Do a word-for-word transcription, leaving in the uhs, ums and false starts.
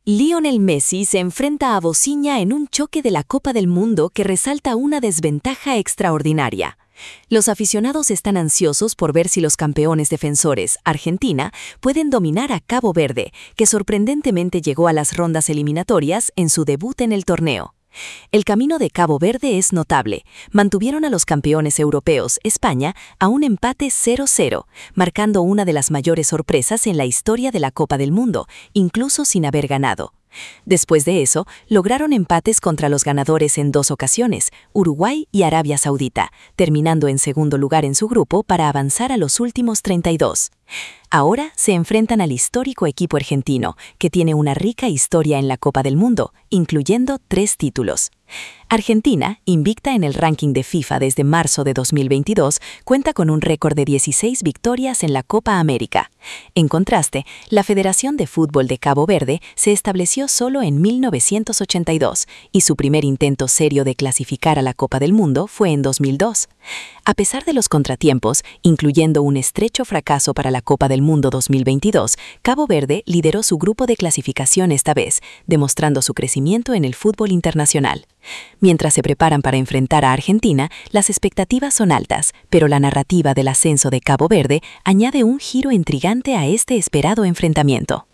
Lionel Messi se enfrenta a Bociña en un choque de la Copa del Mundo que resalta una desventaja extraordinaria. Los aficionados están ansiosos por ver si los campeones defensores, Argentina, pueden dominar a Cabo Verde, que sorprendentemente llegó a las rondas eliminatorias en su debut en el torneo. El camino de Cabo Verde es notable. Mantuvieron a los campeones europeos, España, a un empate cero cero, marcando una de las mayores sorpresas en la historia de la Copa del Mundo, incluso sin haber ganado. Después de eso, lograron empates contra los ganadores en dos ocasiones, Uruguay y Arabia Saudita, terminando en segundo lugar en su grupo para avanzar a los últimos treinta y dos. Ahora se enfrentan al histórico equipo argentino, que tiene una rica historia en la Copa del Mundo, incluyendo tres títulos. Argentina, invicta en el ranking de FIFA desde marzo de dos mil veintidós, cuenta con un récord de dieciséis victorias en la Copa América. En contraste, la Federación de Fútbol de Cabo Verde se estableció solo en mil novecientos ochenta y dos y su primer intento serio de clasificar a la Copa del Mundo fue en dos mil dos. A pesar de los contratiempos, incluyendo un estrecho fracaso para la Copa del Mundo dos mil veintidós, Cabo Verde lideró su grupo de clasificación esta vez, demostrando su crecimiento en el fútbol internacional. Mientras se preparan para enfrentar a Argentina, las expectativas son altas, pero la narrativa del ascenso de Cabo Verde añade un giro intrigante a este esperado enfrentamiento.